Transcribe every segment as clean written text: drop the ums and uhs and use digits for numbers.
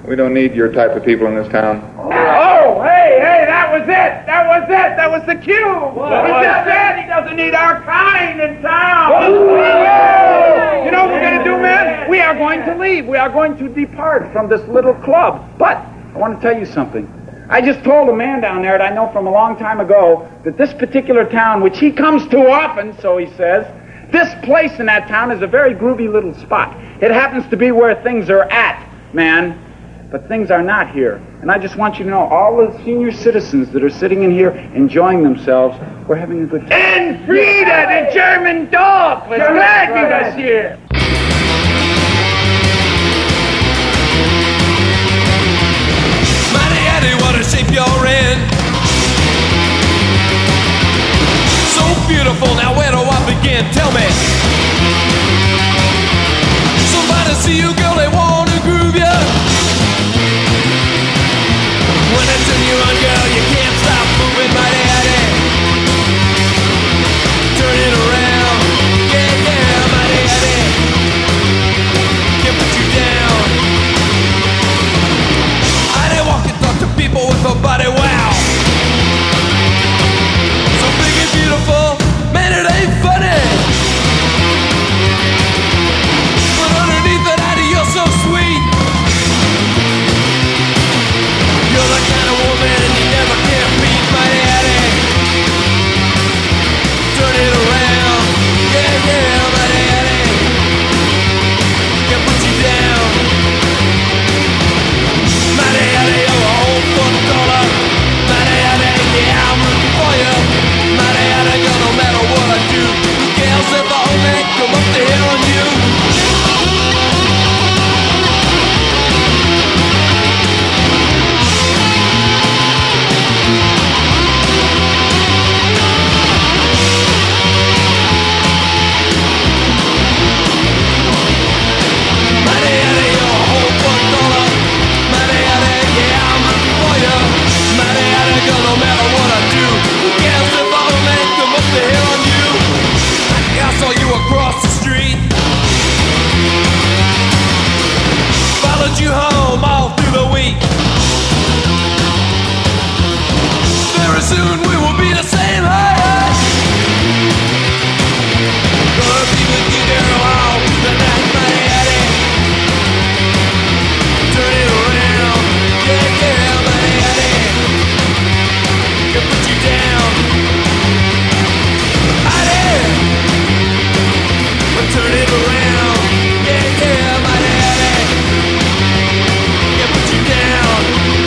We don't need your type of people in this town. Oh, hey, that was it. That was the cue. He just said he doesn't need our kind in town. You know what we're going to do, man? We are going to leave. We are going to depart from this little club. But I want to tell you something. I just told a man down there that I know from a long time ago that this particular town, which he comes to often, so he says, this place in that town is a very groovy little spot. It happens to be where things are at, man. But things are not here. And I just want you to know, all the senior citizens that are sitting in here enjoying themselves, we're having a good time. And Frida, the German dog, was glad we was here. Mighty Eddie, what a shape you're in. So beautiful, now where do I begin? Tell me. Somebody see you, girl, they want to groove ya. When it's in you run, girl, you can't stop moving, mighty Eddie. Turn it around, yeah, mighty Eddie. Can't put you down. I didn't walk and talk to people with a body, wow. So big and beautiful, man, it ain't funny. But underneath it, Eddie, you're so sweet. You're the kind of woman you never can beat, mighty Eddie. Turn it around, yeah, mighty Eddie. Can't put you down. Mighty Eddie, you're a whole foot taller. Mighty Eddie, yeah, I'm rooting for you. Mighty Eddie, girl, no matter what I do, who cares if I only come up to here on you? No matter what I do, who cares if I only come up to here on you? I saw you across the street, followed you home all through the week. Very soon we will be the same height. Gonna be with you, girl, all through the night, mighty Eddie. Turn it around, yeah, mighty Eddie. Can put you down. I did. But turn it around. Yeah, my daddy. Can put you down.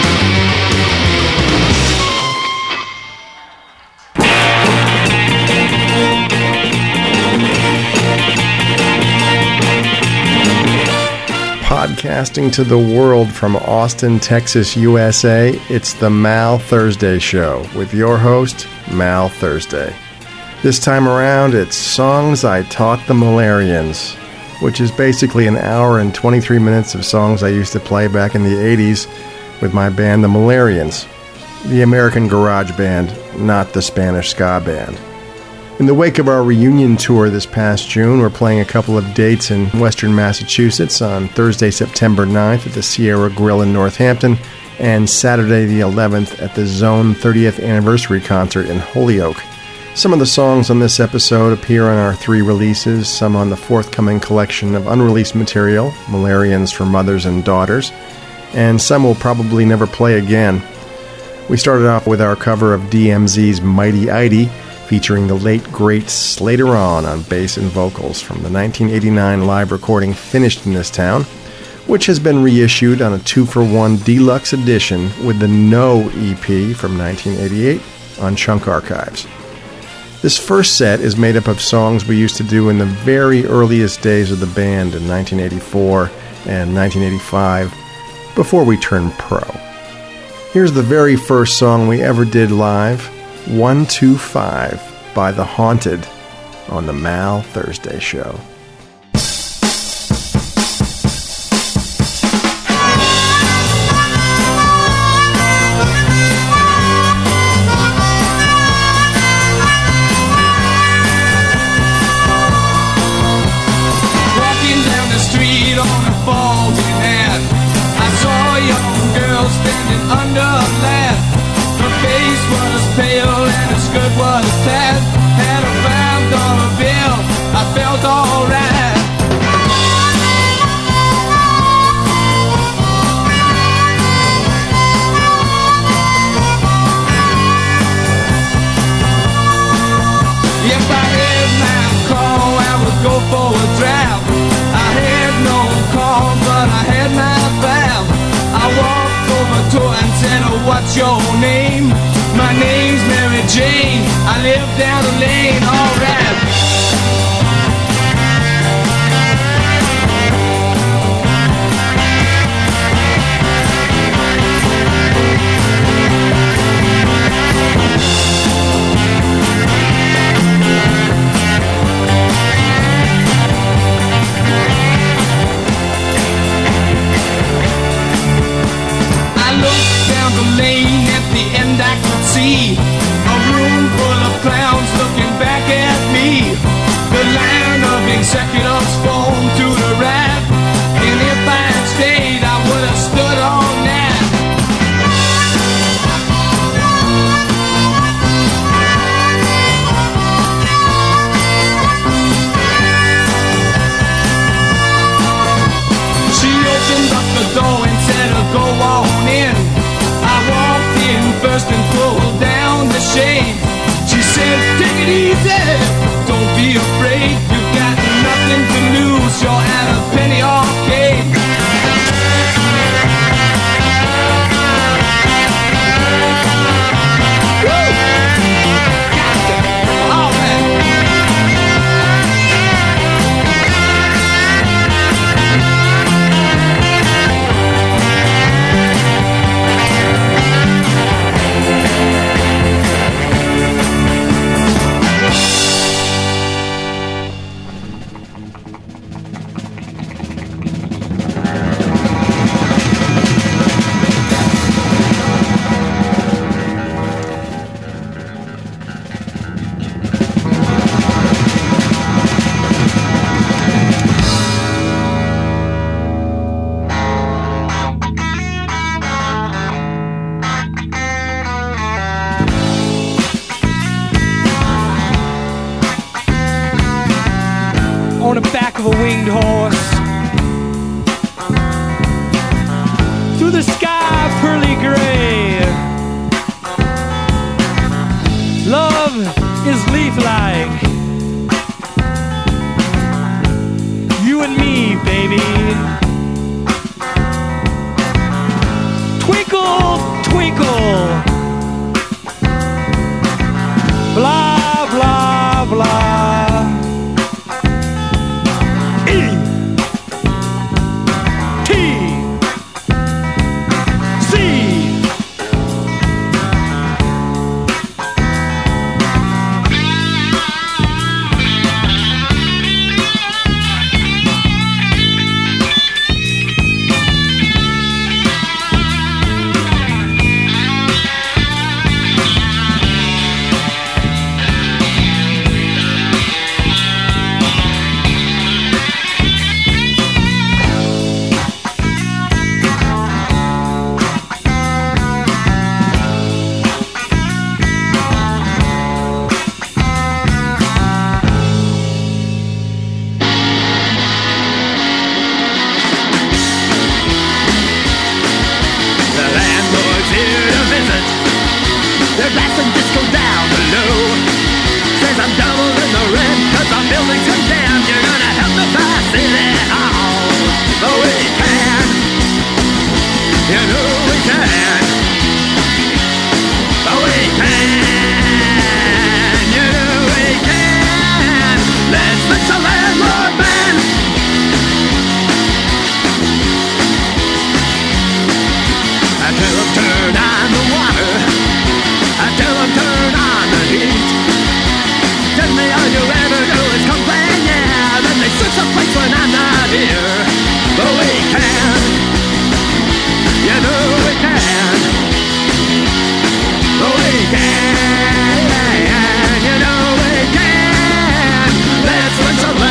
Podcasting to the world from Austin, Texas, USA, it's the Mal Thursday Show with your host, Mal Thursday. This time around, it's Songs I Taught the Malarians, which is basically an hour and 23 minutes of songs I used to play back in the 80s with my band, the Malarians, the American garage band, not the Spanish ska band. In the wake of our reunion tour this past June, we're playing a couple of dates in western Massachusetts on Thursday, September 9th at the Sierra Grill in Northampton and Saturday the 11th at the Zone 30th Anniversary Concert in Holyoke. Some of the songs on this episode appear on our 3 releases, some on the forthcoming collection of unreleased material, Malarians for Mothers and Daughters, and some will probably never play again. We started off with our cover of DMZ's Mighty Idy, featuring the late, great Slater on bass and vocals from the 1989 live recording Finished in This Town, which has been reissued on a 2-for-1 deluxe edition with the No EP from 1988 on Chunk Archives. This first set is made up of songs we used to do in the very earliest days of the band in 1984 and 1985, before we turned pro. Here's the very first song we ever did live, 125 by The Haunted on the Mal Thursday Show. Walking down the street on a foggy night, I saw you standing under a lamp. Her face was pale and her skirt was tan. Had a $5 bill, I felt alright. If I had my call, I would go for a drive. I had no call, but I had my file. I walked over to her and said, oh, what's your name? My name's Mary Jane. I live down the lane, alright. Lane at the end I could see a room full of clowns looking back at me. The line of executives formed to the right, and if I had stayed I would have stood all night. She opened up the door and said, go on in. First and pulled down the shade. She said, take it easy, don't be afraid. You've got nothing to lose, you're at a penny arcade. Woo! Gotcha! All right. On the back of a winged horse, through the sky pearly gray. Love is leaf-like, you and me, baby. Twinkle, twinkle, blah, blah, blah. Can, you know we can. Let's win some.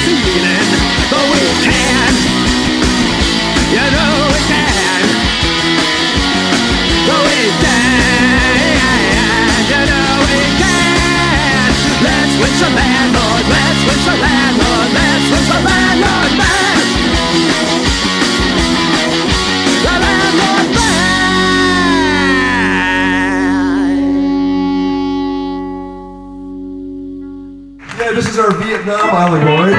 feeling, but we can. You know we can. But we can. You know we can. Let's wish the landlord. Let's wish the landlord. Let's wish the landlord man. The landlord man. Yeah, this is our Vietnam allegory.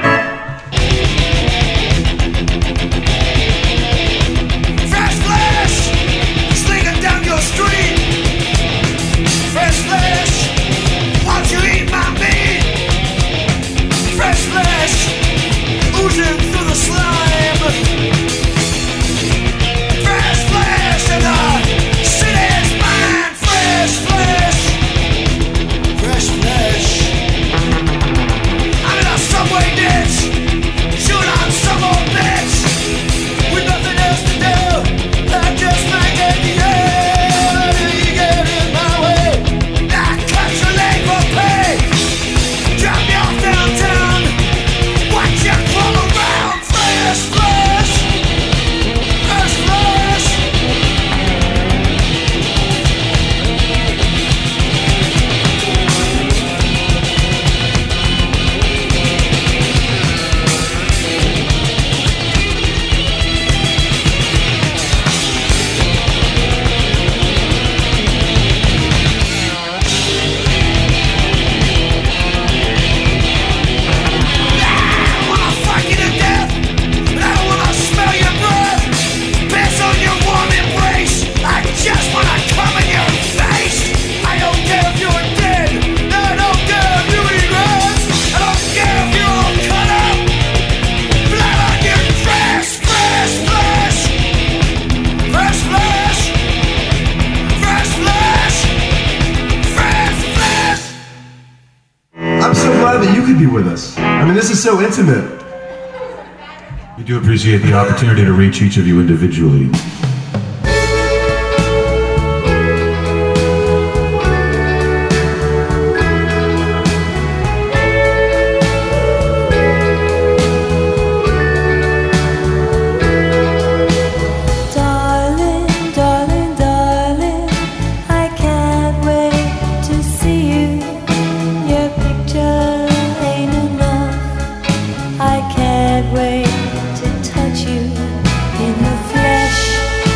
Fresh flesh, slinging down your street. Fresh flesh, won't you eat my meat? Fresh flesh, oozing through the slime. Fresh flesh, and the city's mine. Fresh flesh, fresh flesh. I'm in a subway ditch, chewing on some old bitch, with nothing else to do. I just might get the air. You get in my way. I cut your leg for pay. Drop me off downtown. Watch you crawl around. Fresh flesh, fresh flesh. I wanna fuck you to death, but I don't wanna smell your breath. Piss on your warm embrace. I just wanna come in your face. I don't care if you're dead. I don't care if you eat grass. I don't care if you're all cut up. Blood on your dress. Fresh flesh. Fresh flesh. Fresh flesh. Fresh flesh. I'm so glad that you could be with us. I mean, this is so intimate. We do appreciate the opportunity to reach each of you individually. Darling, darling, darling, I can't wait to see you. Your picture ain't enough. I can't wait to touch you in the flesh.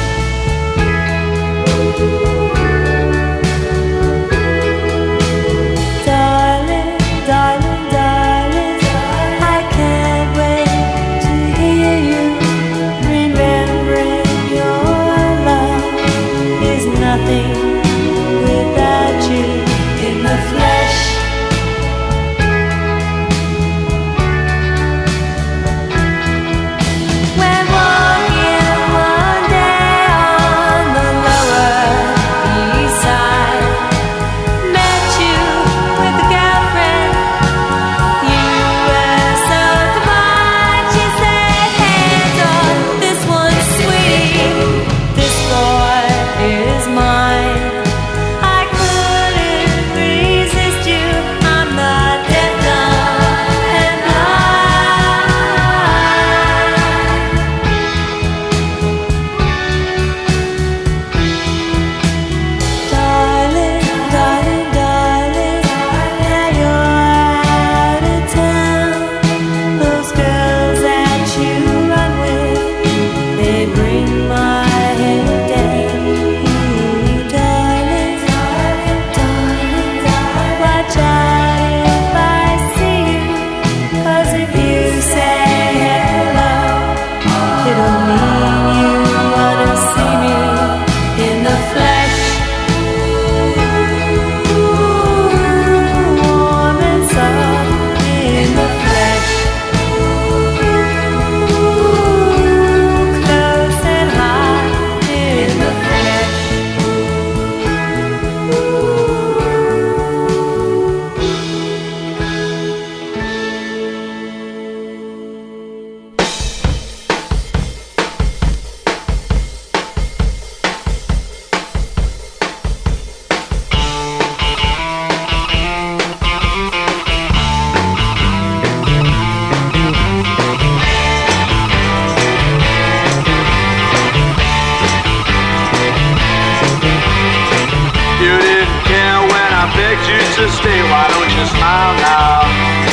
begged you to stay, why don't you smile now?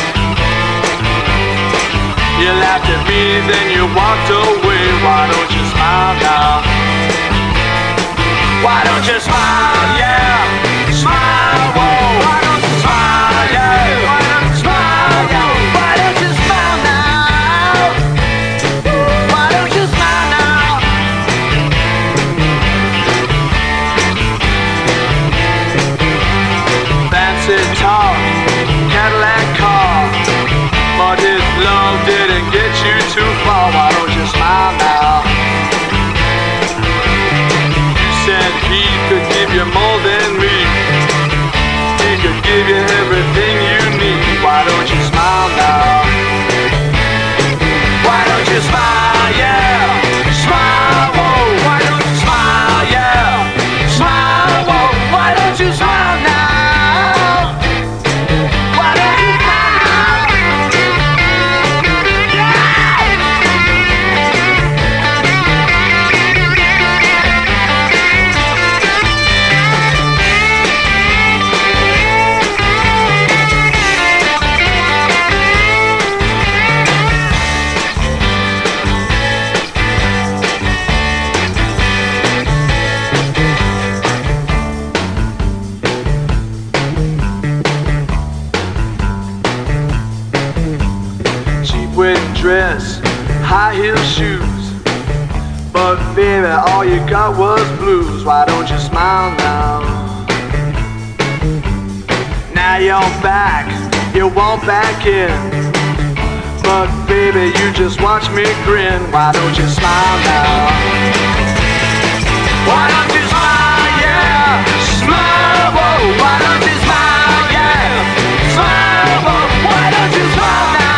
You laughed at me, then you walked away, why don't you smile now? Why don't you smile, yeah? Smile, whoa. Why don't you smile, yeah? Why don't you smile, yeah? Why don't you smile now? Why don't you smile now? Fancy talk, Cadillac car, but his love didn't get you too far. Why don't you smile now? You said he could give you more than me. He could give you everything you need. Why don't you smile now? Why don't you smile, yeah? Smile, whoa. Why don't you smile, yeah? Smile, whoa. Why don't you smile now? Why don't you smile now? Wedding dress, high heel shoes, but baby, all you got was blues. Why don't you smile now? Now you're back, you won't back in, but baby, you just watch me grin. Why don't you smile now? Why don't you smile, yeah? Smile, whoa. Why don't you smile, yeah? Smile, whoa. Why don't you smile now?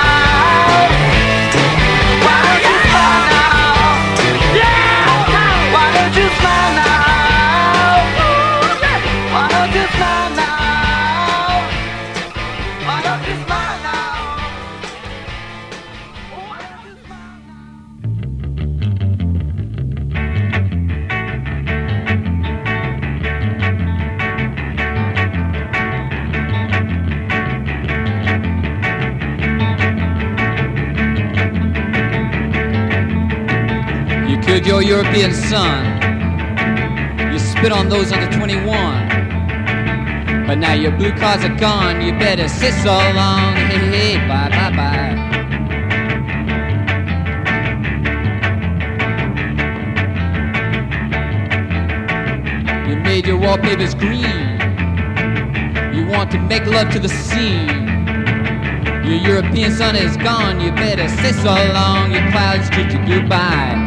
Good, your European son. You spit on those under 21. But now your blue cards are gone. You better sit so long. Hey, hey, bye, bye, bye. You made your wallpapers green. You want to make love to the scene. Your European son is gone. You better sit so long. Your clouds treat you goodbye.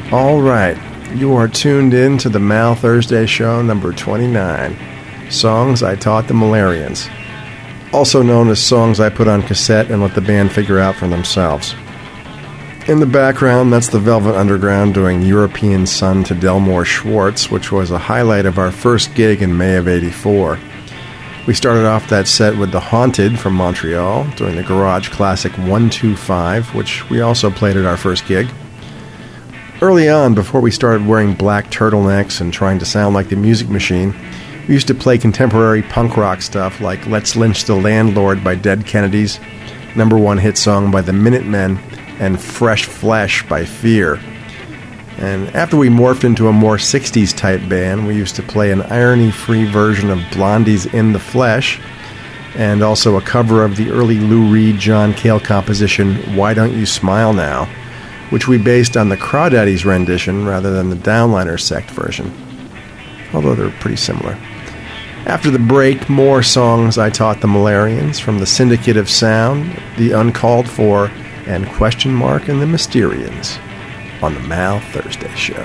All right, you are tuned in to the Mal Thursday Show number 29, Songs I Taught the Malarians, also known as songs I put on cassette and let the band figure out for themselves. In the background, that's the Velvet Underground doing European Sun to Delmore Schwartz, which was a highlight of our first gig in May of '84. We started off that set with The Haunted from Montreal doing the Garage Classic 125, which we also played at our first gig. Early on, before we started wearing black turtlenecks and trying to sound like the Music Machine, we used to play contemporary punk rock stuff like Let's Lynch the Landlord by Dead Kennedys, #1 hit song by the Minutemen, and Fresh Flesh by Fear. And after we morphed into a more 60s type band, we used to play an irony-free version of Blondie's In the Flesh, and also a cover of the early Lou Reed, John Cale composition Why Don't You Smile Now, which we based on the Crawdaddies rendition rather than the Downliner Sect version, although they're pretty similar. After the break, more songs I Taught the Malarians from the Syndicate of Sound, the Uncalled For, and Question Mark and the Mysterians on the Mal Thursday Show.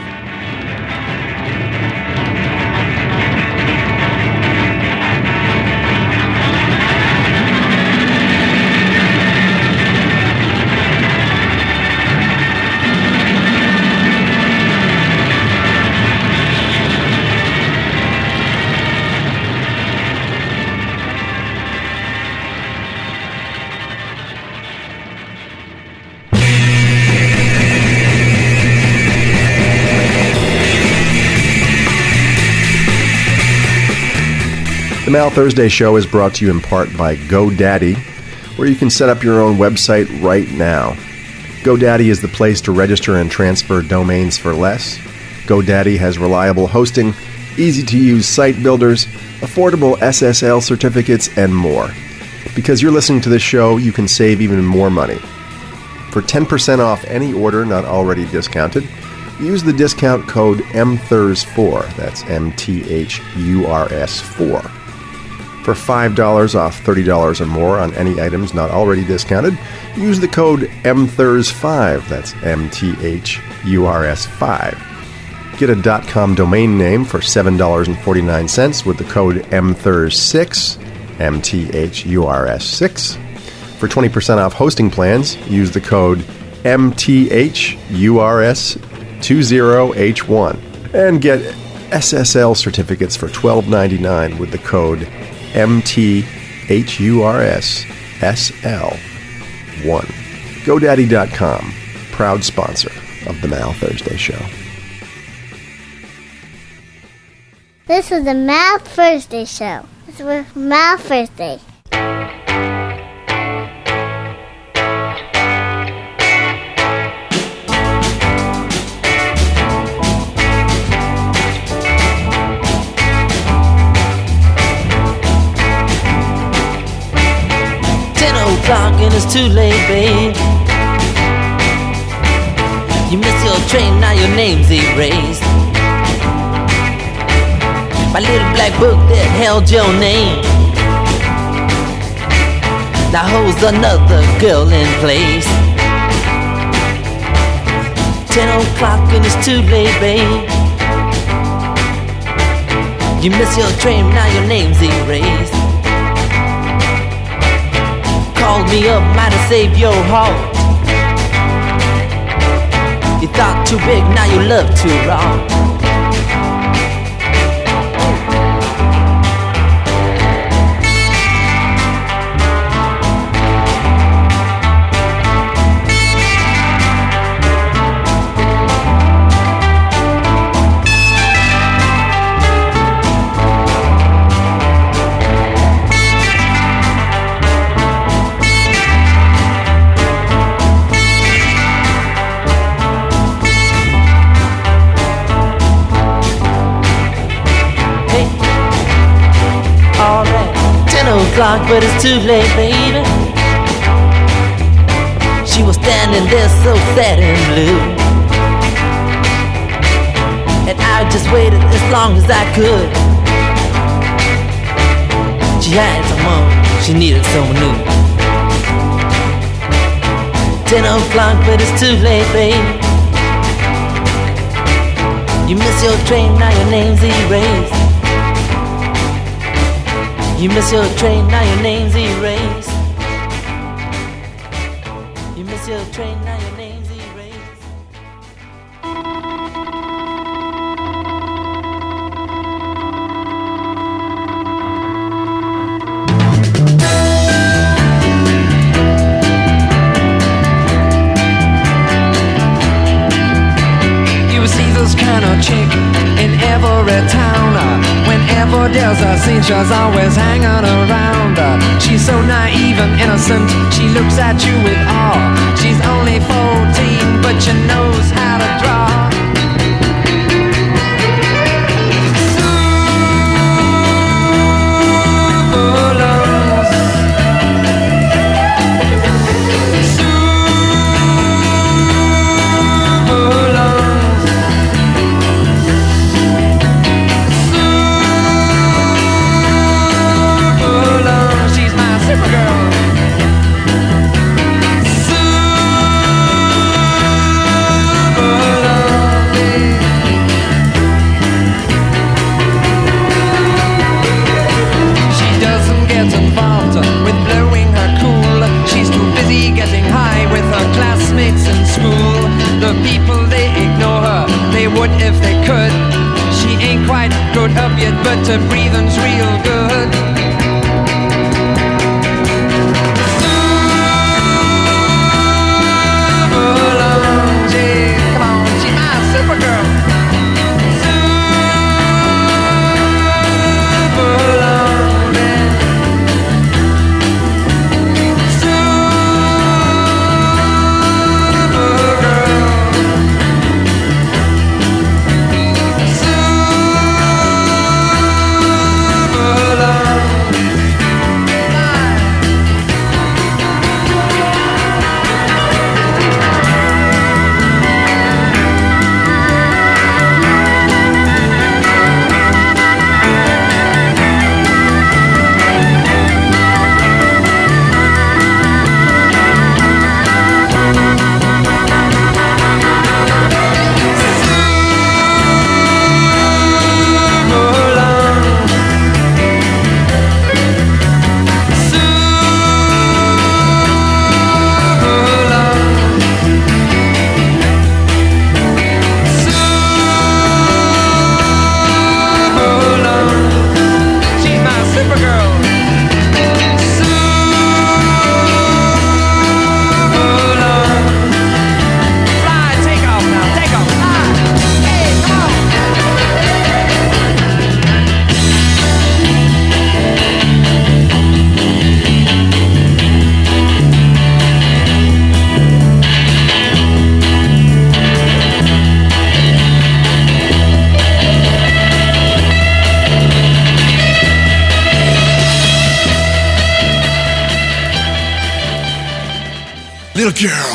The Mal Thursday Show is brought to you in part by GoDaddy, where you can set up your own website right now. GoDaddy is the place to register and transfer domains for less. GoDaddy has reliable hosting, easy-to-use site builders, affordable SSL certificates, and more. Because you're listening to this show, you can save even more money. For 10% off any order not already discounted, use the discount code MTHURS4, that's MTHURS4. For $5 off $30 or more on any items not already discounted, use the code MTHURS5, that's MTHURS5. Get a .com domain name for $7.49 with the code MTHURS6, MTHURS6. For 20% off hosting plans, use the code MTHURS20H1 and get SSL certificates for $12.99 with the code MTHURSSL1. GoDaddy.com, proud sponsor of the Mal Thursday Show. This is the Mal Thursday Show. It's with Mal Thursday. And it's too late, babe. You missed your train, now your name's erased. My little black book that held your name now holds another girl in place. 10 o'clock and it's too late, babe. You missed your train, now your name's erased. Called me up, might have saved your heart. You thought too big, now you love too raw. But it's too late, baby. She was standing there so sad and blue, and I just waited as long as I could. She had someone, she needed someone new. 10 o'clock, but it's too late, baby. You miss your train, now your name's erased. You miss your train, now your name's erased. You miss your train, now your name's erased. Kind of chick in every town. Whenever there's a scene, she's always hanging around. She's so naive and innocent, she looks at you with awe. She's only 14, but she knows how to draw. The people, they ignore her, they would if they could. She ain't quite grown up yet, but her breathing's real good. Come on, she's my Supergirl. Little girl,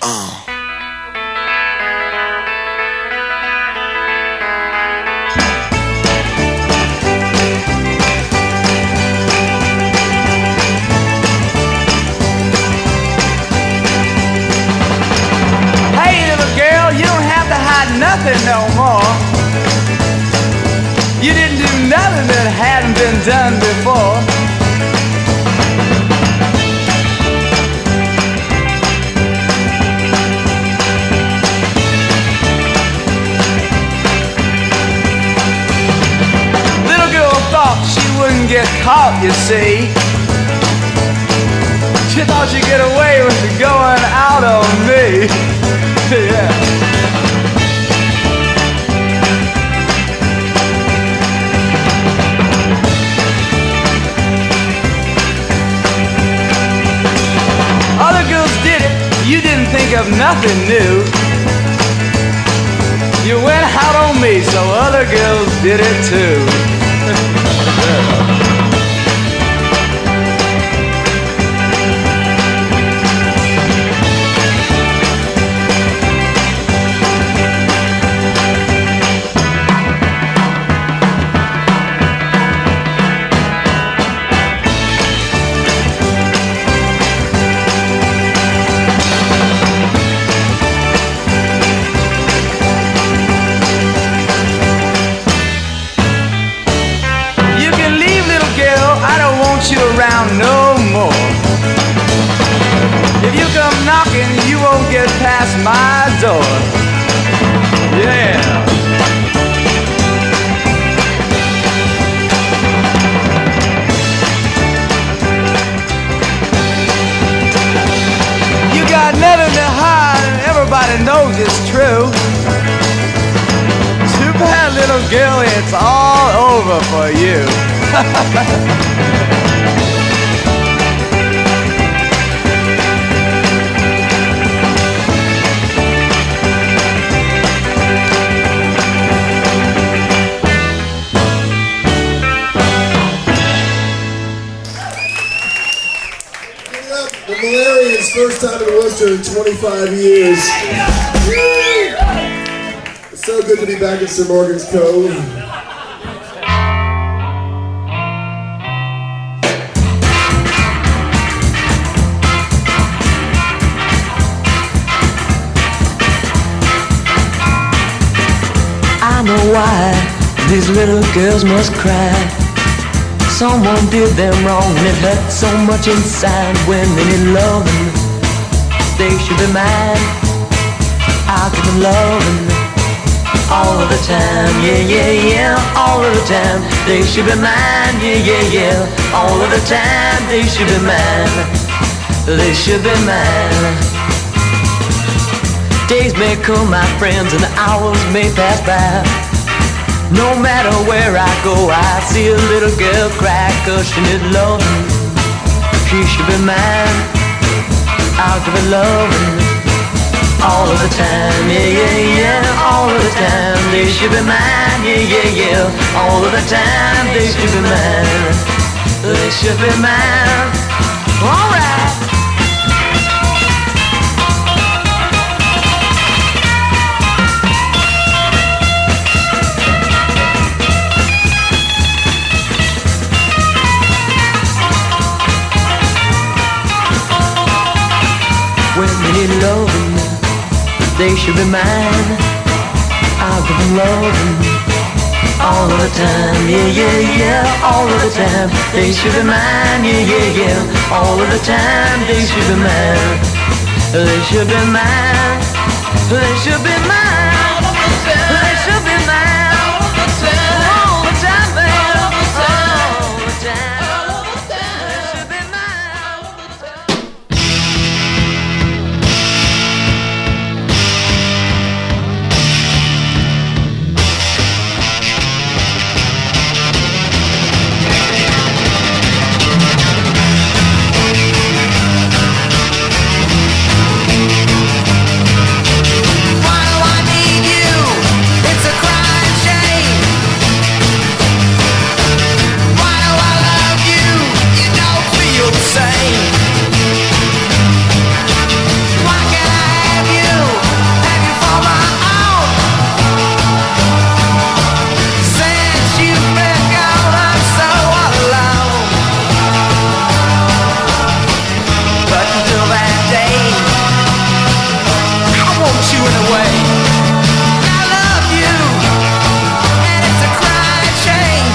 Hey, little girl, you don't have to hide nothing no more. You didn't do nothing that hadn't been done before. She wouldn't get caught, you see. She thought she'd get away with going out on me. Yeah. Other girls did it, you didn't think of nothing new. You went out on me, so other girls did it too. won't get past my door. Yeah. You got nothing to hide and everybody knows it's true. Too bad, little girl, it's all over for you. The Malarians, first time in Worcester in 25 years. It's so good to be back at Sir Morgan's Cove. I know why these little girls must cry. Someone did them wrong and it hurt so much inside. When they need loving, they should be mine. I'll give them loving all of the time. Yeah, yeah, yeah, all of the time. They should be mine. Yeah, yeah, yeah, all of the time. They should be mine. They should be mine. Days may come, my friends, and the hours may pass by. No matter where I go, I see a little girl cry, 'cause she needs loving. She should be mine. I'll give her loving all of the time. Yeah, yeah, yeah, all of the time. They should be mine. Yeah, yeah, yeah, all of the time. They should be mine. They should be mine. All right. When they need loving, they should be mine. I'll give them loving all of the time. Yeah, yeah, yeah, all of the time. They should be mine. Yeah, yeah, yeah, all of the time. They should be mine. They should be mine. They should be mine. They should be mine. All the time, man. All the time. They should be mine. Why do I need you? It's a crying shame. Why do I love you? You don't feel the same. Why can't I have you? Have you for my own? Since you've been gone, I'm so alone. But until that day, I want you in a way. I love you, and it's a crying shame.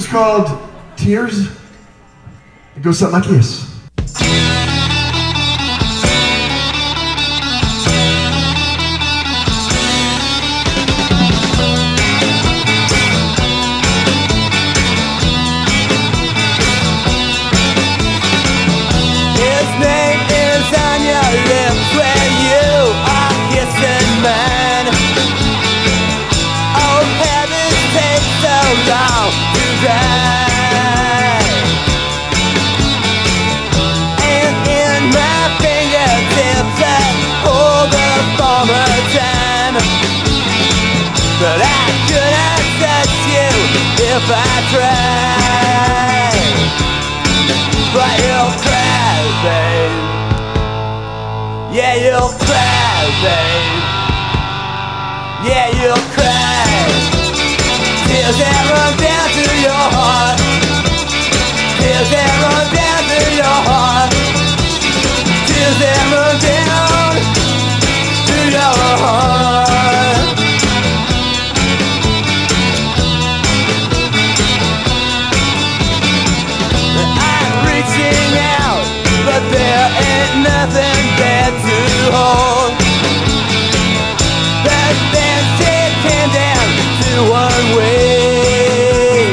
called Tears. It goes something like this. His name is on your lips where you are kissing mine. Oh, heavens take so long to dry. And in my fingertips I hold the former time. But I could not touch you if I tried. But you'll cry, babe. Yeah, you'll cry, babe. Yeah, you'll cry. Tears that run down to your heart. Tears that run down to your heart. Tears that run down to your heart. I'm reaching out, but there ain't nothing there to hold. But then it came down to one way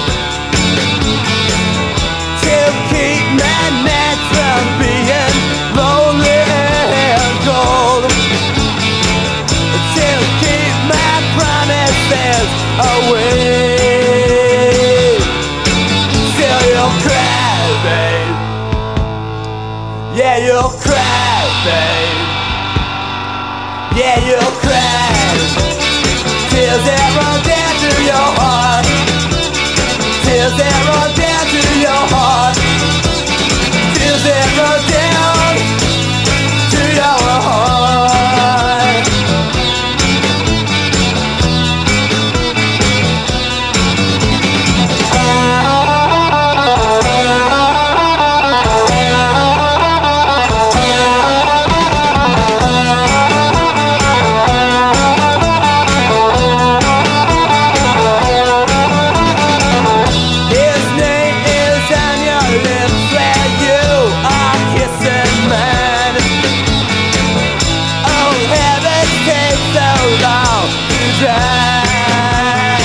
to keep my nights from being lonely and cold, to keep my promises away. Still you'll cry, babe. Yeah, you'll cry, babe. Yeah, you'll cry. Tears that run down to your heart. Tears that run down to your heart. Tears that run down to your heart. His name is on your lips where you are kissing mine. Oh, heavens take so long to dry.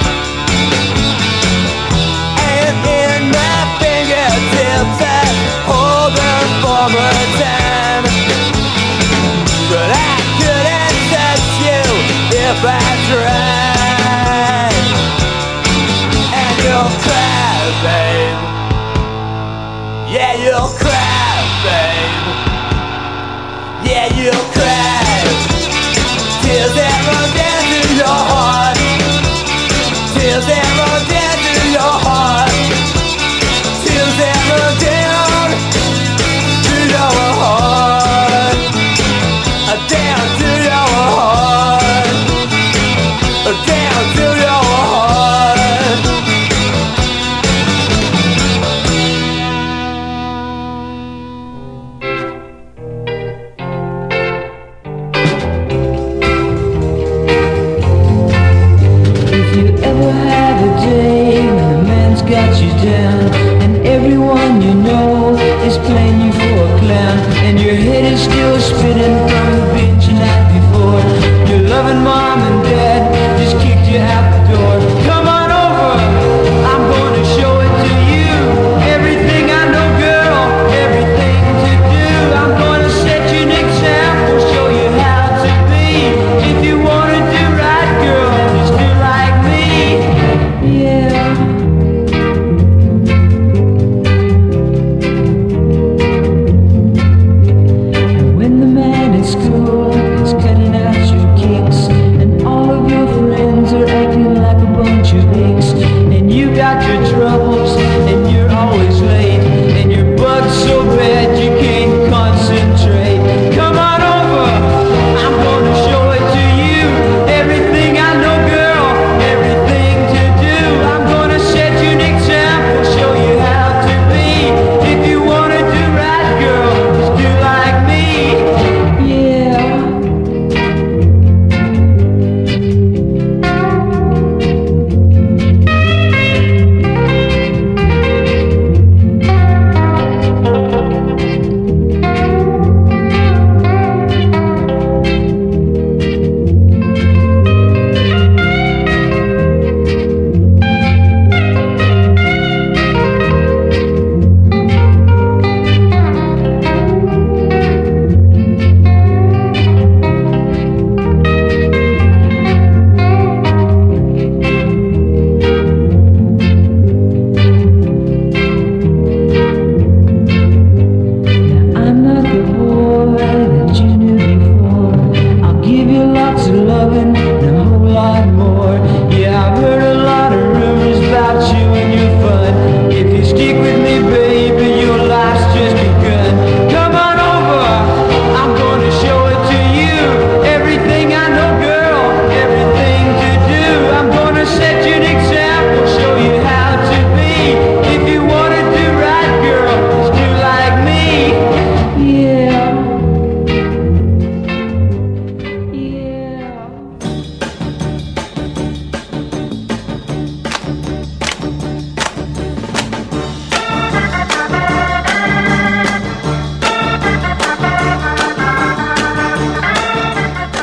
And in my fingertips I hold the former time. But I couldn't touch you if I tried. And you'll cry, babe. Yeah, you'll cry, babe. Yeah, you'll cry. Tears that run down to your heart. Tears that run down to your heart. Tears that run down to your heart. Down to your heart. Down to your heart. If you ever have a day when a man's got you down and everyone you know is playing you for a clown and your head is still spinning from the binge the night before, your loving mom and dad just kicked you out the door. Come on over, I'm gonna show it to you. Everything I know, girl, everything to do. I'm gonna set you an example, show you how to be. If you wanna do right, girl, just do like me. Yeah. And when the man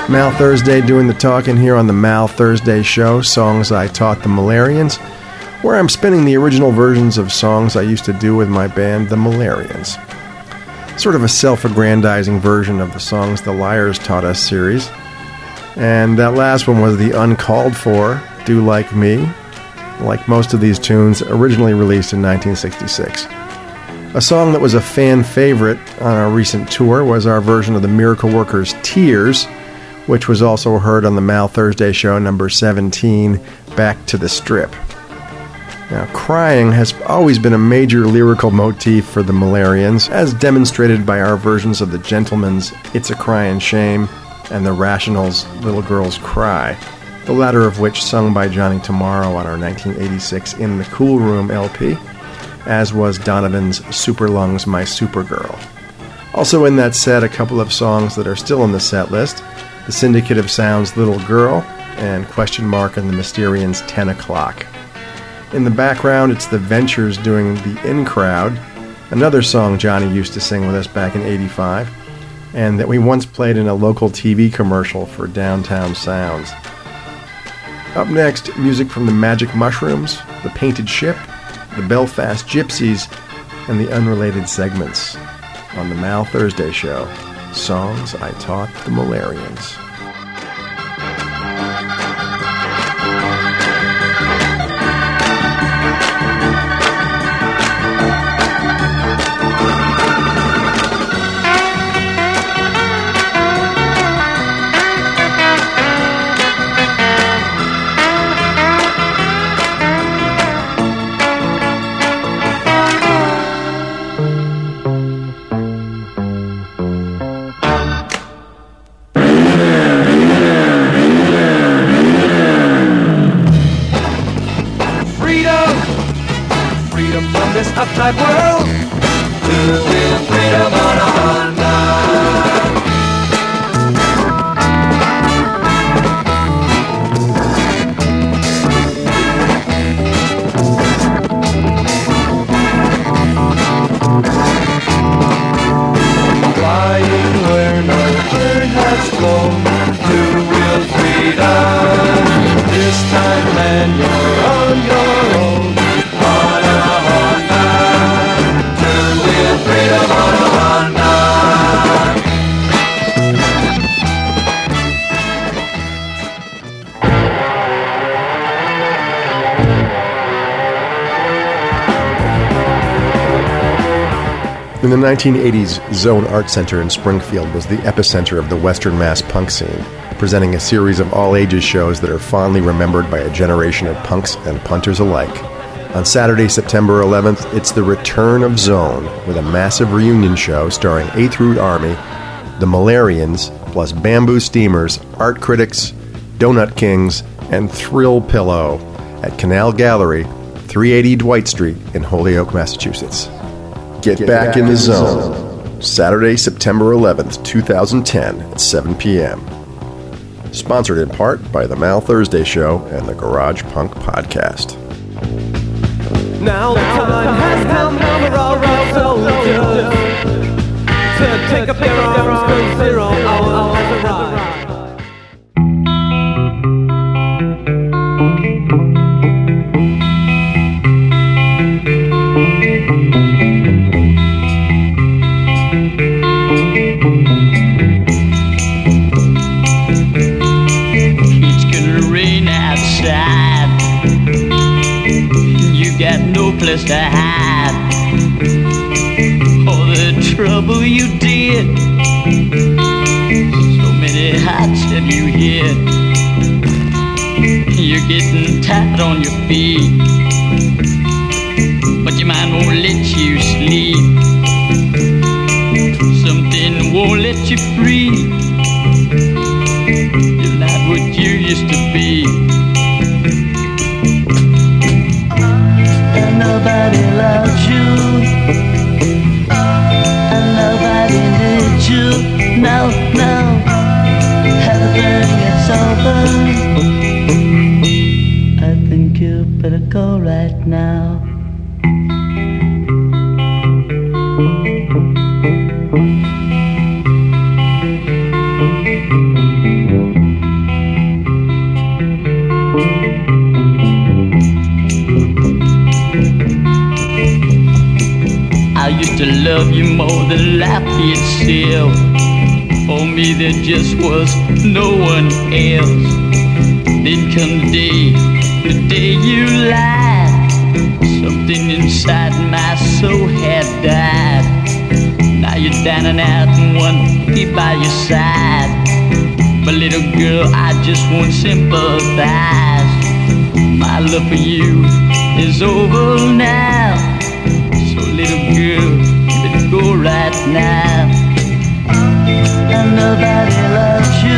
Mal Thursday doing the talking here on the Mal Thursday Show, Songs I Taught the Malarians, where I'm spinning the original versions of songs I used to do with my band, the Malarians. Sort of a self-aggrandizing version of the Songs the Liars Taught Us series. And that last one was the uncalled for, Do Like Me, like most of these tunes, originally released in 1966. A song that was a fan favorite on our recent tour was our version of the Miracle Workers' Tears, which was also heard on the Mal Thursday Show number 17, Back to the Strip. Now, crying has always been a major lyrical motif for the Malarians, as demonstrated by our versions of the Gentlemen's It's a Cryin' Shame and the Rationals' Little Girls Cry, the latter of which sung by Johnny Tomorrow on our 1986 In the Cool Room LP, as was Donovan's Super Lungs, My Supergirl. Also in that set, a couple of songs that are still on the set list, The Syndicate of Sound's Little Girl, and Question Mark and the Mysterians' 10 O'Clock. In the background, it's the Ventures doing The In Crowd, another song Johnny used to sing with us back in '85, and that we once played in a local TV commercial for Downtown Sounds. Up next, music from the Magic Mushrooms, The Painted Ship, the Belfast Gypsies, and the Unrelated Segments on the Mal Thursday Show, Songs I Taught the Malarians. Upside world, two-wheel freedom on a Honda. Flying where no bird has flown, two-wheel freedom. This time, man, you're on your own. Freedom on a Honda. In the 1980s, Zone Art Center in Springfield was the epicenter of the Western Mass punk scene, presenting a series of all-ages shows that are fondly remembered by a generation of punks and punters alike. On Saturday, September 11th, it's the return of Zone, with a massive reunion show starring Eighth Route Army, the Malarians, plus Bamboo Steamers, Art Critics, Donut Kings, and Thrill Pillow at Canal Gallery, 380 Dwight Street in Holyoke, Massachusetts. Get back in the zone. Saturday, September 11th, 2010 at 7 p.m. Sponsored in part by the Mal Thursday Show and the Garage Punk Podcast. Now the time has come for our soldiers to take up their arms, 'cause 0 hour has arrived. It's gonna rain outside. You got no place to hide. All the trouble you did, so many hearts have you hit. You're getting tired on your feet, but your mind won't let you sleep. Something won't let you free. You're not what you used to be. And nobody loves you, and nobody needs you. No, no, everything is over. I think you better go right now. you more than life itself. For me there just was no one else. Then come the day you lied. Something inside my soul had died. Now you're down and out and one feet by your side. But little girl, I just won't sympathize. My love for you is over now. So little girl, you better go right now. And nobody loves you,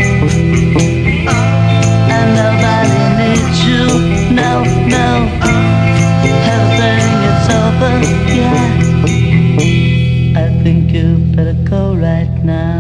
and nobody needs you. No, no, everything is over, yeah. I think you better go right now.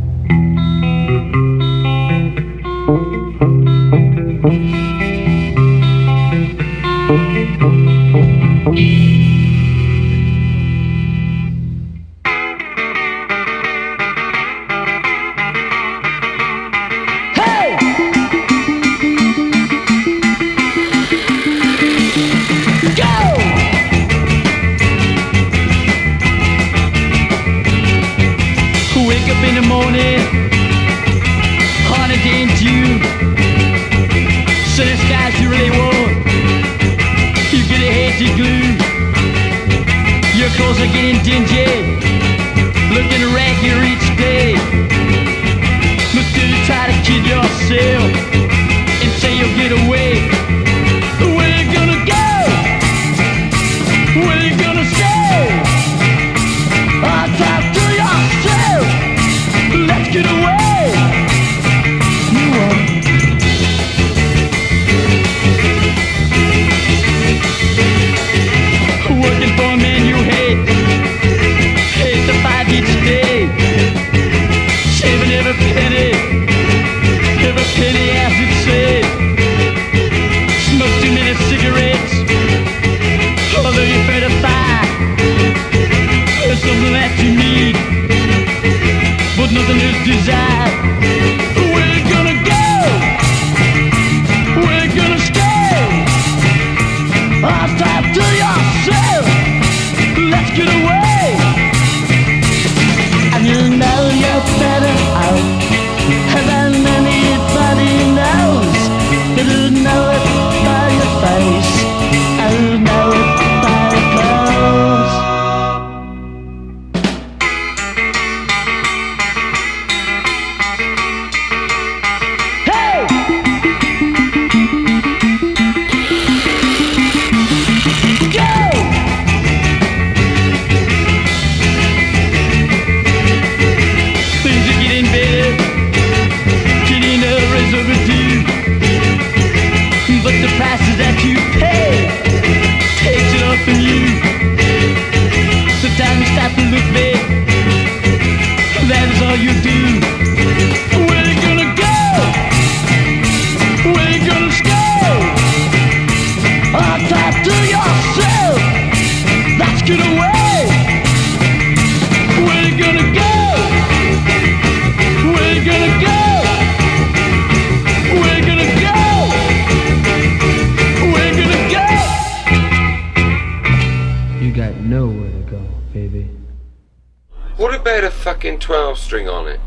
What about a fucking 12-string on it?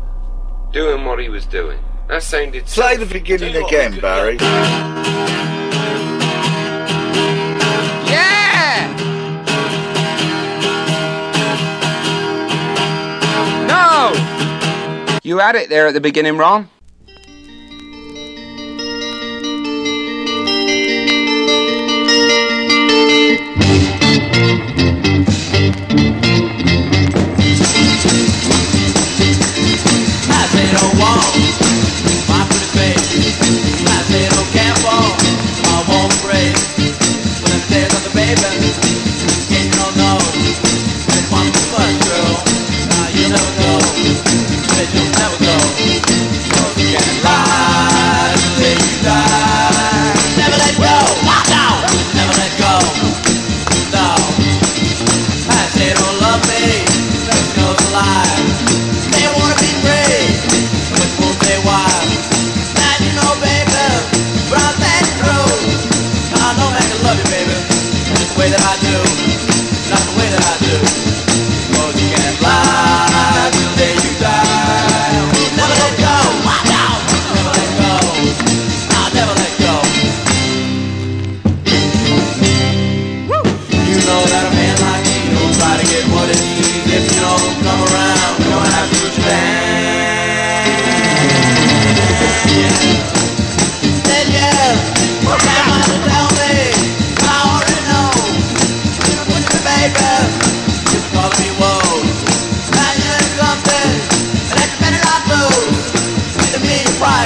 Doing what he was doing. That sounded... Play the beginning again, Barry. Yeah! No! You had it there at the beginning, Ron. You'll never go, but you'll never go.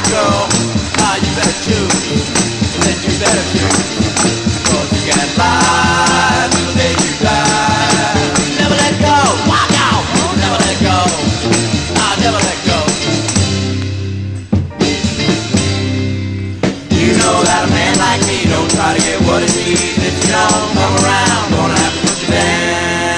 let go. You better choose, then you better choose. 'Cause you can't lie till the day you die. Never let go, walk out. Never let go, I'll never let go. You know that a man like me don't try to get what he needs. If you don't come around, gonna have to put you down.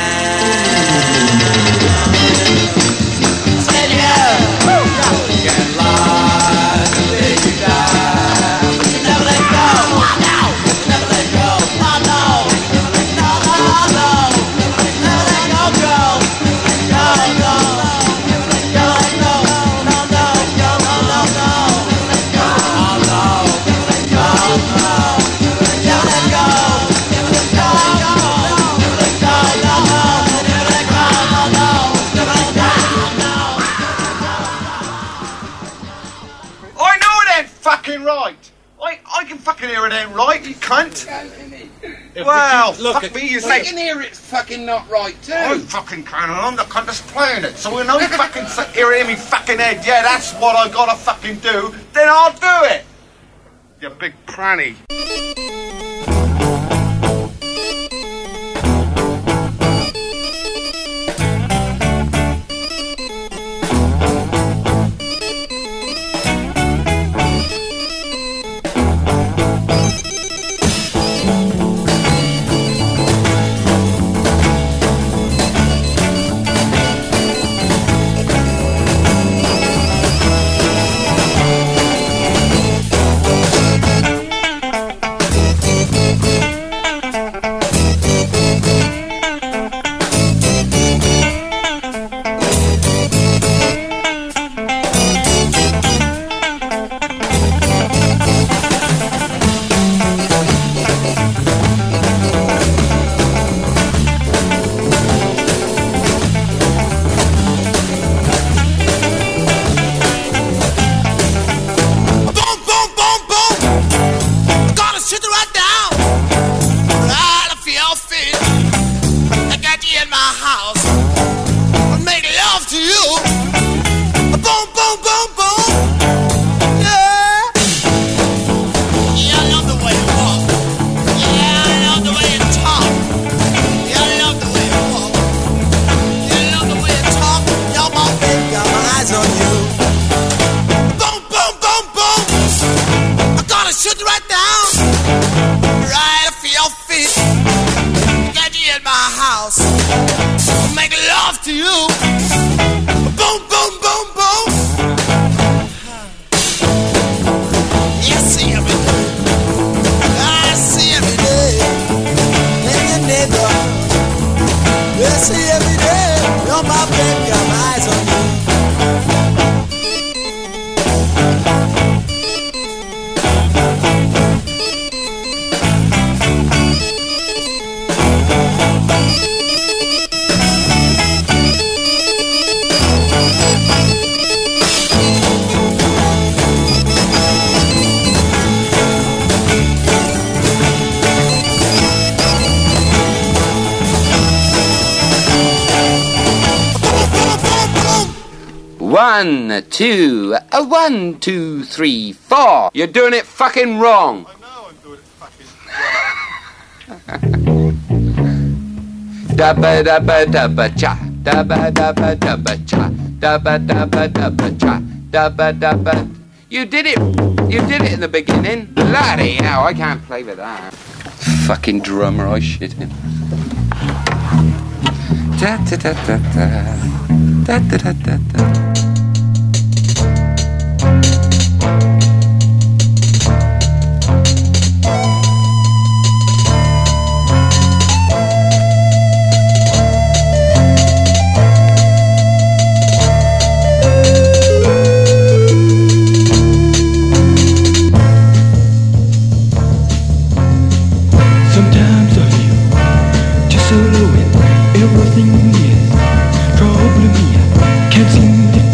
Said yeah, you can't lie till the day you die. Never let go, walk out. Never let go, oh no. Never let go, oh no. Never let go, go. Go, go. Never let go, no. No, no, go, no, no, no. Go, oh no. Never let go, no. Never let go. Never let go, no. Never let go, no. Never let go, no, no. Never let go, no. I know it ain't fucking right. I can fucking hear it ain't right, you cunt. Well, fuck me, you say... I can hear it's fucking not right too. I fucking can, and I'm the cunt that's playing it. So when I fucking hear it in me fucking head, yeah, that's what I gotta fucking do, then I'll do it. You big pranny. One, two, 1, 2, 3, 4. You're doing it fucking wrong. I know I'm doing it fucking Dabba dabba dabba cha, dabba dabba dabba cha, dabba dabba dabba cha, dabba dabba. You did it in the beginning. Bloody hell, I can't play with that. Fucking drummer, I shit him. Da da da da da, da da da da da. Everything is troubling me. I can't seem to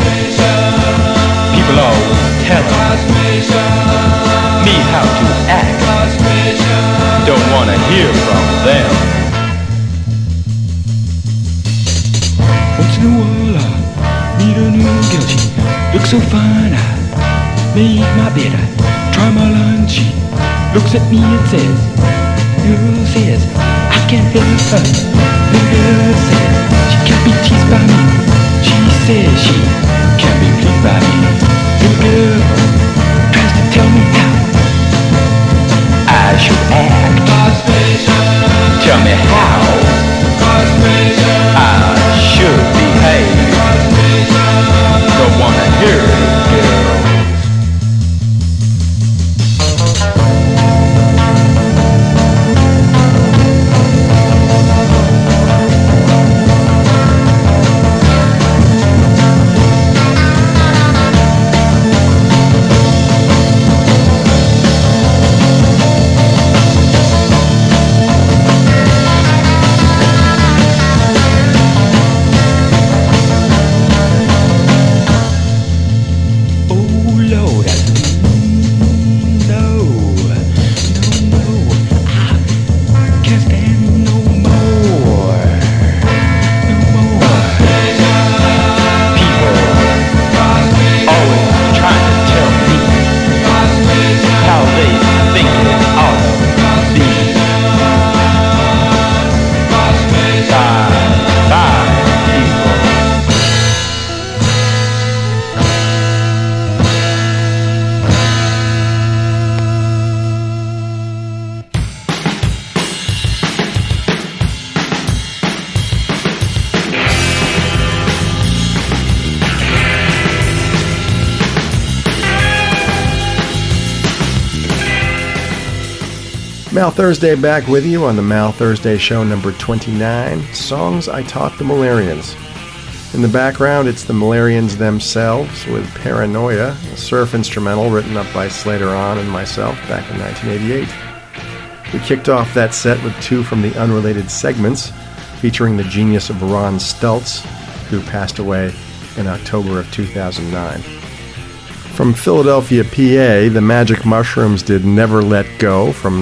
People always telling me how to act. Don't wanna hear from them. Once in a while I meet a new girl. She looks so fine. I make my bed. I try my line. She looks at me and says, "Girl says I can't help her." The girl says she can't be teased by me. She says she can't be pleased by me. The girl tries to tell me how I should act. Tell me how I should behave. Don't wanna hear it, girl. Mal Thursday back with you on the Mal Thursday show number 29, Songs I Taught the Malarians. In the background, it's the Malarians themselves with Paranoia, a surf instrumental written up by Slater On and myself back in 1988. We kicked off that set with two from the Unrelated Segments, featuring the genius of Ron Stultz, who passed away in October of 2009. From Philadelphia, PA, the Magic Mushrooms did Never Let Go from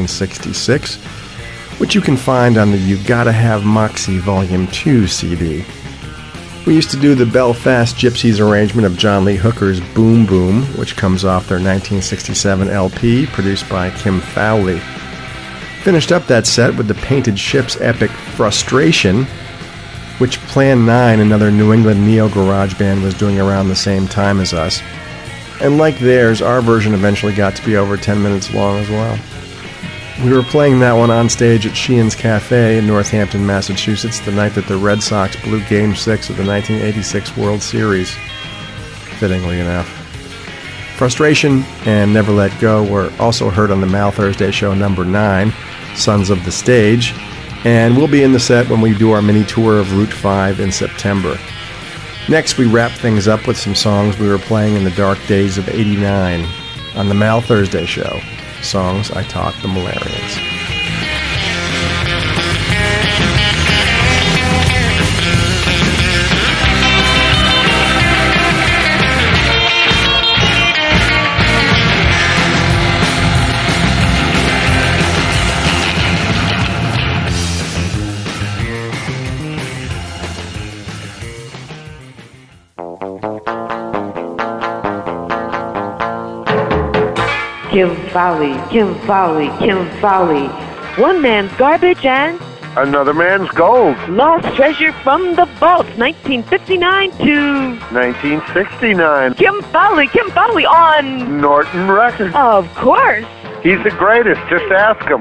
1966, which you can find on the You Gotta Have Moxie Volume 2 CD. We used to do the Belfast Gypsies arrangement of John Lee Hooker's Boom Boom, which comes off their 1967 LP, produced by Kim Fowley. Finished up that set with the Painted Ships epic Frustration, which Plan 9, another New England neo-garage band, was doing around the same time as us. And like theirs, our version eventually got to be over 10 minutes long as well. We were playing that one on stage at Sheehan's Cafe in Northampton, Massachusetts, the night that the Red Sox blew Game 6 of the 1986 World Series, fittingly enough. Frustration and Never Let Go were also heard on the Mal Thursday show number 9, Sons of the Stage, and we'll be in the set when we do our mini tour of Route 5 in September. Next, we wrap things up with some songs we were playing in the dark days of '89 on the Mal Thursday show, Songs I Taught the Malarians. Kim Fowley, Kim Fowley, Kim Fowley. One man's garbage and another man's gold. Lost treasure from the vaults, 1959 to 1969. Kim Fowley on Norton Records. Of course. He's the greatest. Just ask him.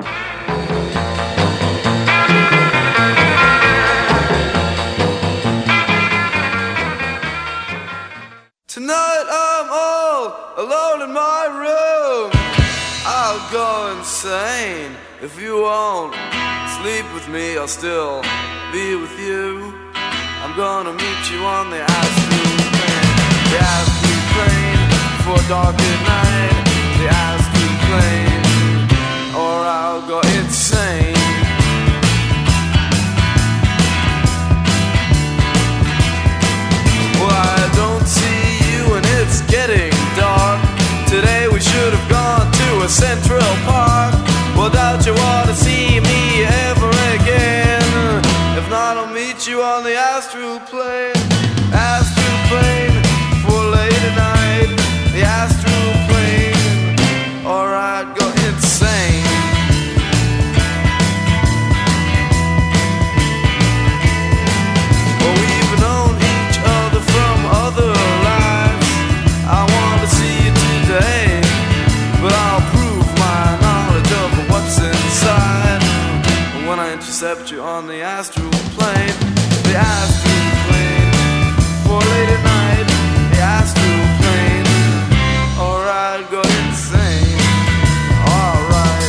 Tonight I'm all alone in my room. I'll go insane if you won't sleep with me. I'll still be with you. I'm gonna meet you on the ice cream plane. The ice cream plane before dark at night. The ice cream plane, or I'll go insane. Well, I don't see astral plane, astral plane for late at night. The astral plane, alright, go insane. Well, we've known each other from other lives. I want to see you today, but I'll prove my knowledge of what's inside when I intercept you on the astral plane. The astral plane for late at night. The astral plane, alright, go insane. Alright.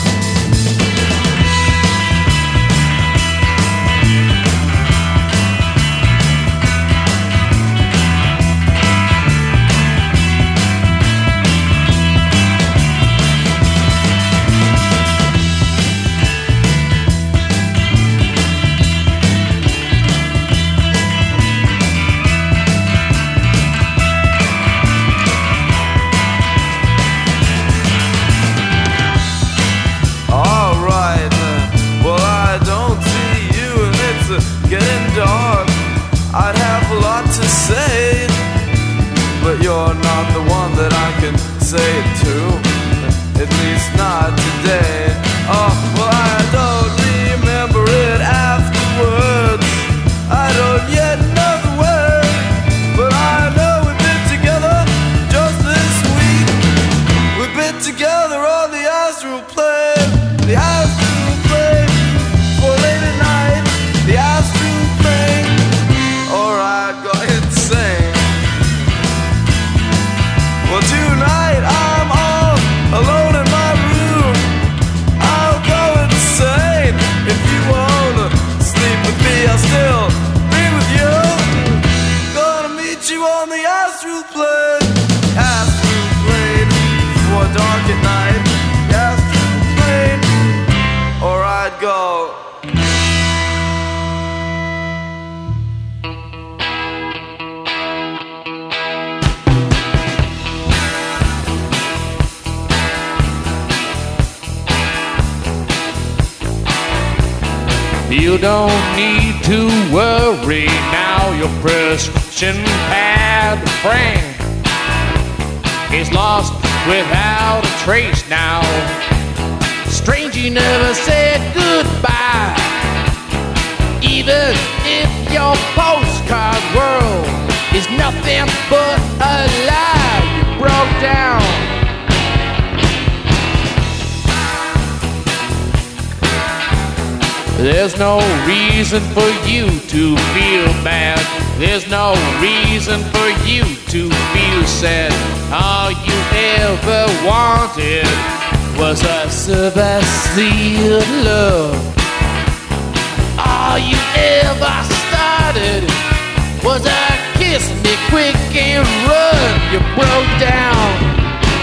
Alright, well I don't see you and it's getting dark. I'd have a lot to say, but you're not the one that I can say it to, at least not today. Oh, well I don't remember it afterwards. I don't yet know the word, but I know we've been together just this week. We've been together on the astral plane. The astral plane for late at night. The astral plane, alright, go insane. Well, tonight I'm all alone in my room. I'll go insane. If you wanna sleep with me, I'll still be with you. Gonna meet you on the astral plane. Astral plane for dark at night. The astral plane, alright, go. You don't need to worry now. Your prescription pad friend is lost without a trace now. Strange you never said goodbye. Even if your postcard world is nothing but a lie, you broke down. There's no reason for you to feel bad. There's no reason for you to feel sad. All you ever wanted was a Sebastian love. All you ever started was a kiss me quick and run. You broke down.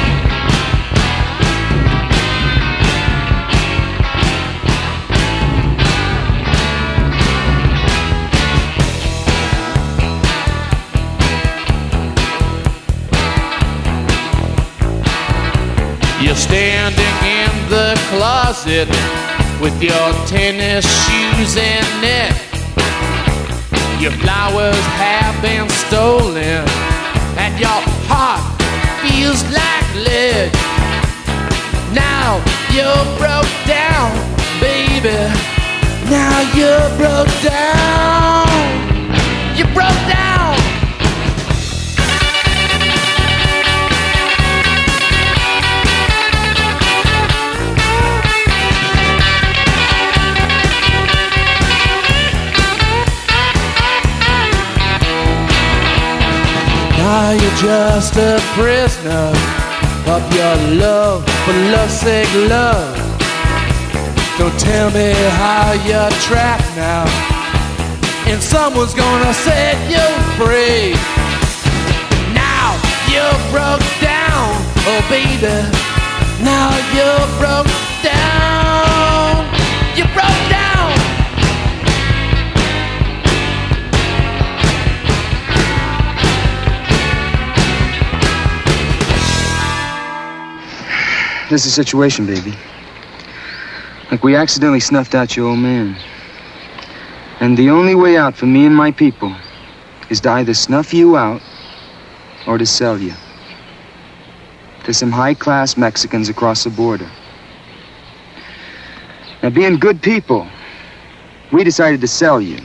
You're standing in the closet with your tennis shoes and net. Your flowers have been stolen and your heart feels like lead. Now you're broke down, baby. Now you're broke down. You broke down. Now you're just a prisoner of your love for love's sake, love. Don't tell me how you're trapped now, and someone's gonna set you free. Now you're broke down, oh baby. Now you're broke down. You broke down. There's a situation, baby. Like we accidentally snuffed out your old man. And the only way out for me and my people is to either snuff you out or to sell you to some high-class Mexicans across the border. Now, being good people, we decided to sell you.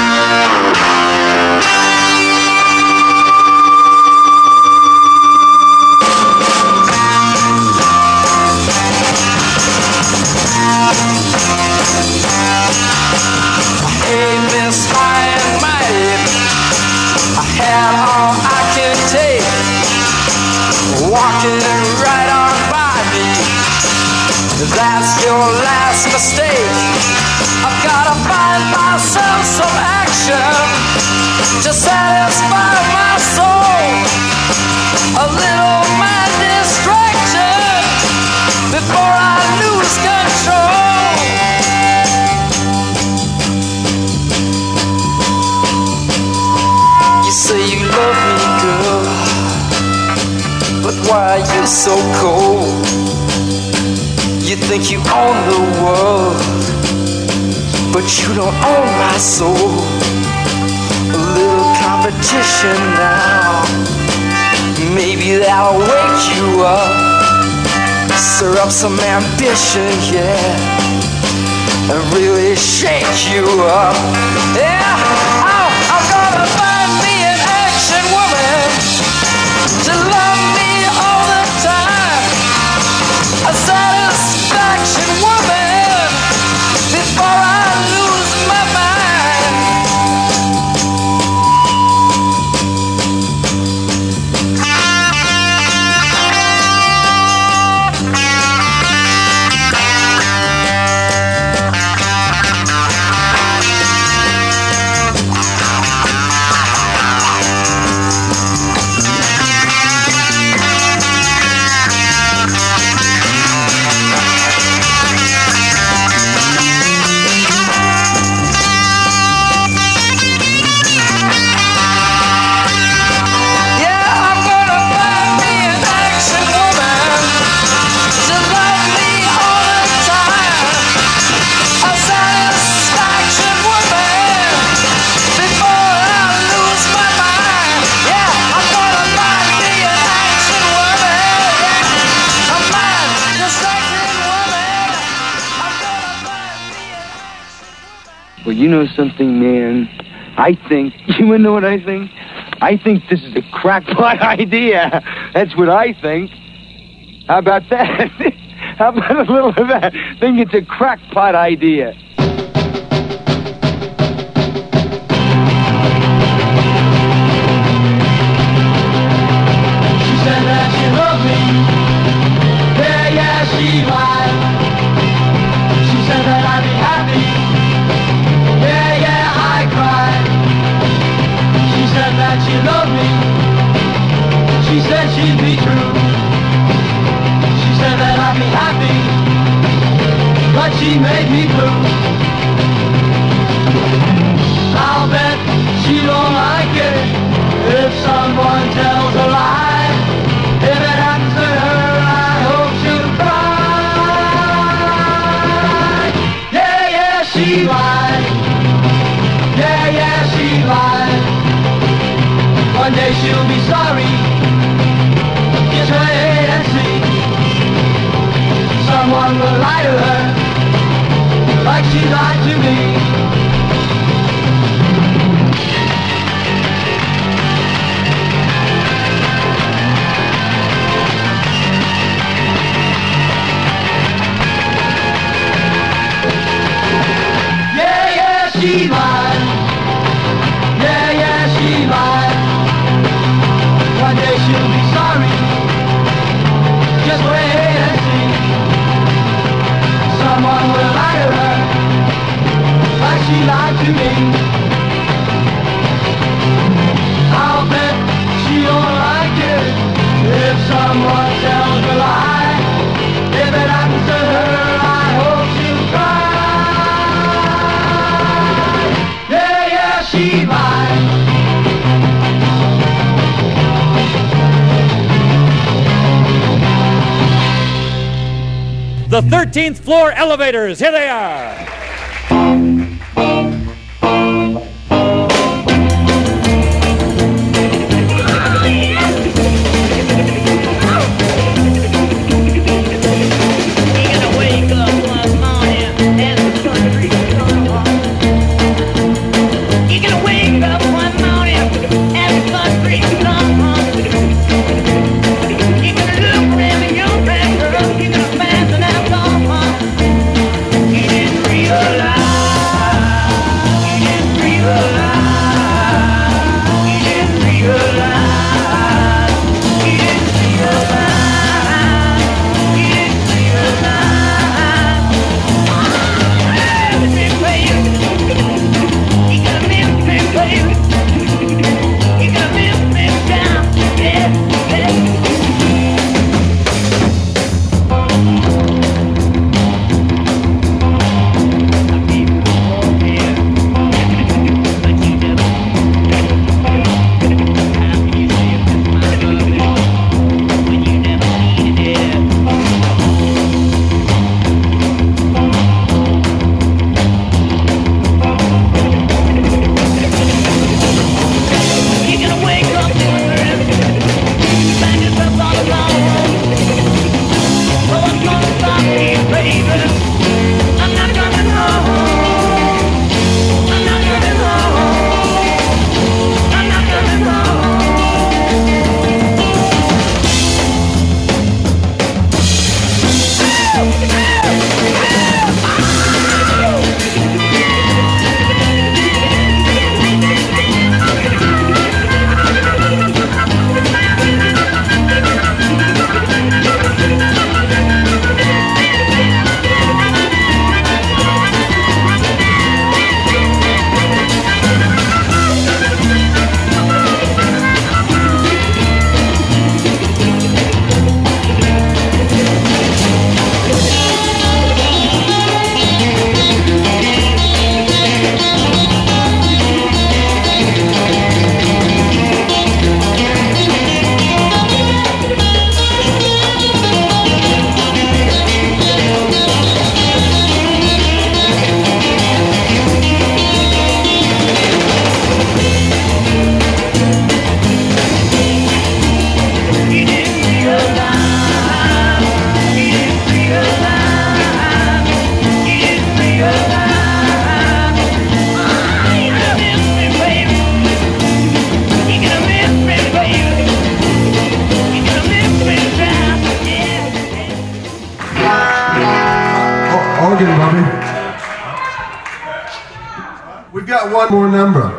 Hey, Miss High and Mighty, I had all I could take, walking right on by me. That's your last mistake. I've gotta find myself some action to satisfy my soul. A little mind distraction before I lose control. You say you love me, girl, but why are you so cold? You think you own the world, but you don't own my soul. A little competition now, maybe that'll wake you up. Stir up some ambition, yeah, and really shake you up. Yeah, I'm gonna find me an action woman to love me all the time. A satisfaction woman before I lose my mind. Well, you know something, man? I think, you wanna know what I think? I think this is a crackpot idea. That's what I think. How about that? How about a little of that? I think it's a crackpot idea. She said that she loved me. Yeah, she lied. She said that I'd be happy. Yeah, I cried. She said that she loved me. She said she'd be true. She said that I'd be happy, but she made me blue. I'll bet she don't like it if someone tells a lie. If it happens to her, I hope she'll cry. Yeah, she lied. Yeah, she lied. One day she'll be sorry. Just wait and see. Someone will lie to her like she lied to me. Yeah, she lied. Yeah, she lied. One day she'll be sorry. Just wait and see. Someone will lie to her like she lied to me. I'll bet she don't like it if someone tells a lie. If it happens to her, I hope she'll cry. Yeah, she lied. The 13th floor elevators, here they are. bargain, Bobby. We've got one more number.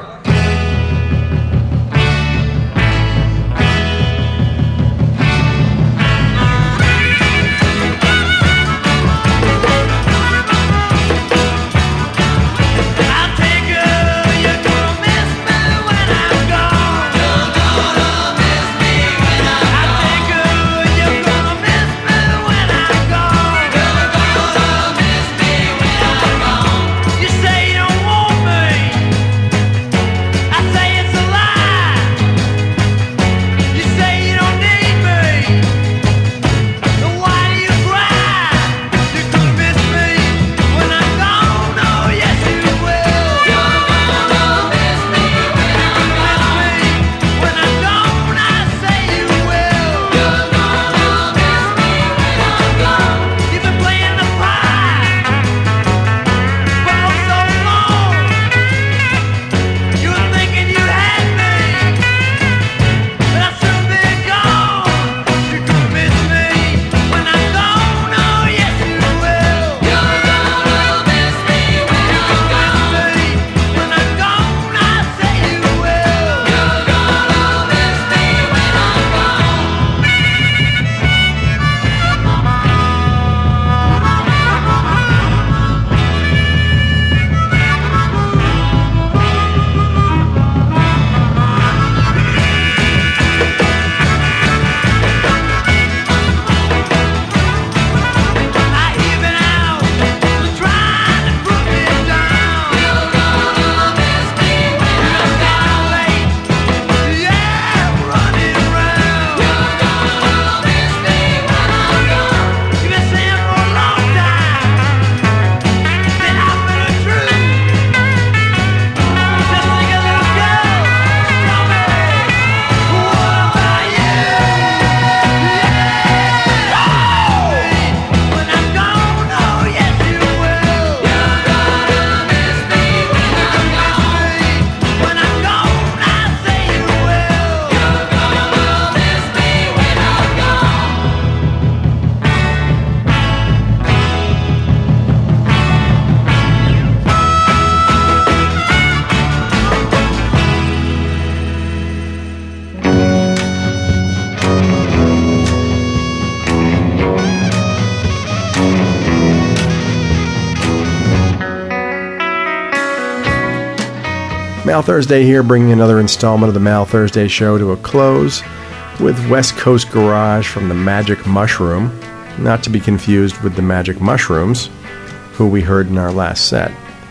Mal Thursday here, bringing another installment of the Mal Thursday show to a close with West Coast Garage from the Magic Mushroom, not to be confused with the Magic Mushrooms, who we heard in our last set.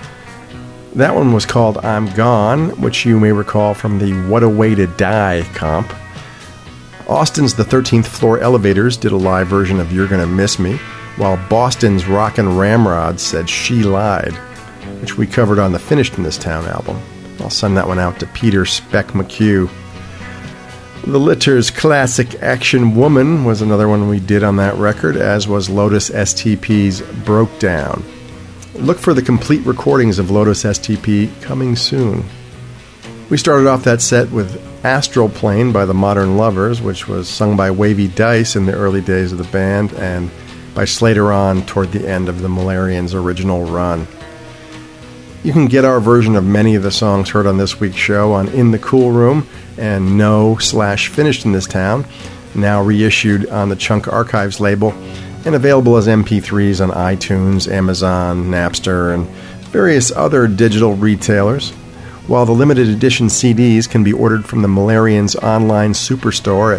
That one was called I'm Gone, which you may recall from the What a Way to Die comp. Austin's The 13th Floor Elevators did a live version of You're Gonna Miss Me, while Boston's Rockin' Ramrods said She Lied, which we covered on the Finished in This Town album. I'll send that one out to Peter Speck McHugh. The Litter's classic Action Woman was another one we did on that record, as was Lotus STP's Broke Down. Look for the complete recordings of Lotus STP coming soon. We started off that set with Astral Plane by the Modern Lovers, which was sung by Wavy Dice in the early days of the band and by Slater on toward the end of the Malarians' original run. You can get our version of many of the songs heard on this week's show on In the Cool Room and No/Finished in This Town, now reissued on the Chunk Archives label and available as MP3s on iTunes, Amazon, Napster, and various other digital retailers, while the limited edition CDs can be ordered from the Malarians online superstore at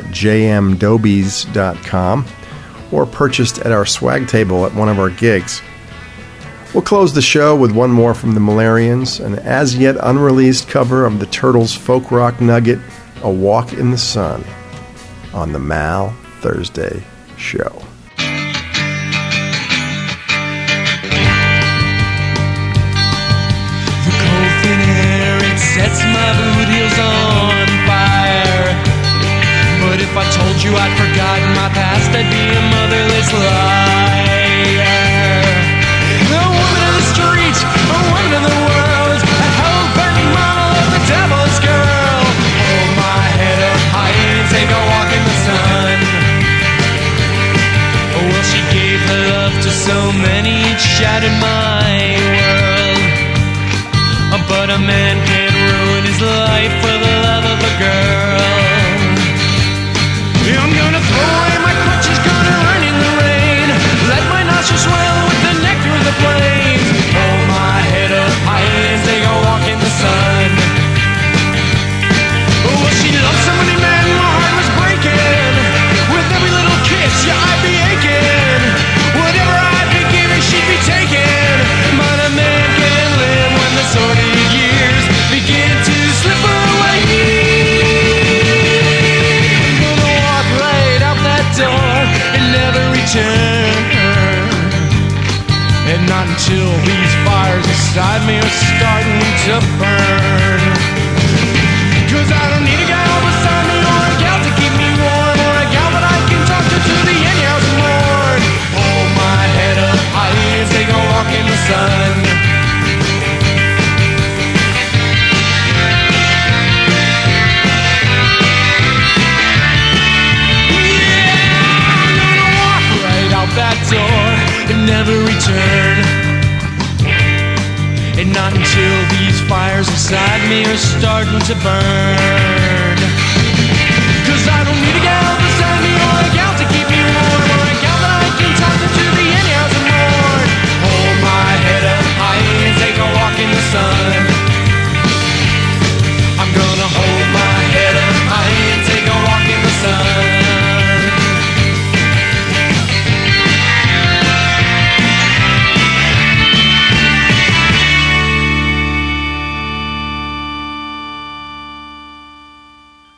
jmdobies.com or purchased at our swag table at one of our gigs. We'll close the show with one more from the Malarians, an as-yet unreleased cover of the Turtles' folk rock nugget, A Walk in the Sun, on the Mal Thursday show. The cold thin air, it sets my boot heels on fire. But if I told you I'd forgotten my past, I'd be a motherless liar. The woman of the street, a woman of the world, a hell-bent model of the devil's girl. Hold my head up high and take a walk in the sun. Well, she gave her love to so many shattered my world. But a man can't ruin his life for the love of a girl. I'm gonna throw away my crutches, gonna run in the rain. Let my nostrils swell with the nectar of the plains. Hold my head up high as they go walk in the sun. Well, she loved so many men, my heart was breaking. With every little kiss, yeah, I'd be aching. Whatever I'd be giving, she'd be taking. But a man can live when the sordid years begin to slip away. I'm gonna walk right out that door and never return. And not until these fires inside me are starting to burn. 'Cause I don't need a gal beside me, or a gal to keep me warm, or a gal that I can talk to the end house and mourn. Hold my head up high as they go walk in the sun. That door and never return. And not until these fires inside me are starting to burn. 'Cause I don't need a gal beside me, or a gal to keep me warm, or a gal that I can talk to the end house and mourn. Hold my head up high and take a walk in the sun. I'm gonna hold my head up high and take a walk in the sun.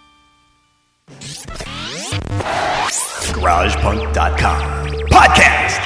GaragePunk.com. Podcast.